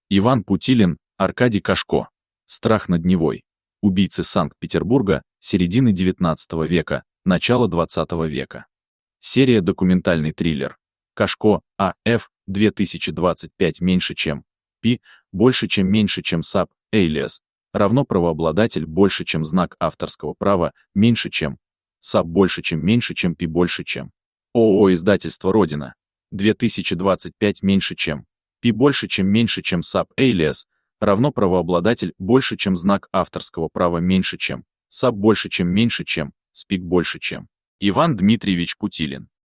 Иван Путилин, Аркадий Кашко. Страх над Невой. Убийцы Санкт-Петербурга, середины XIX века, начало XX века. Серия документальный триллер. Кашко, А.Ф., 2025 меньше чем. Пи, больше чем меньше чем САП, Эйлиас, равно правообладатель больше чем знак авторского права, меньше чем. САП больше чем меньше чем Пи больше чем. ООО «Издательство Родина». 2025 меньше чем. Пи больше чем меньше чем САП, Эйлиас, равно правообладатель больше чем знак авторского права меньше чем. САП больше чем меньше чем. СПИК больше чем. Иван Дмитриевич Путилин.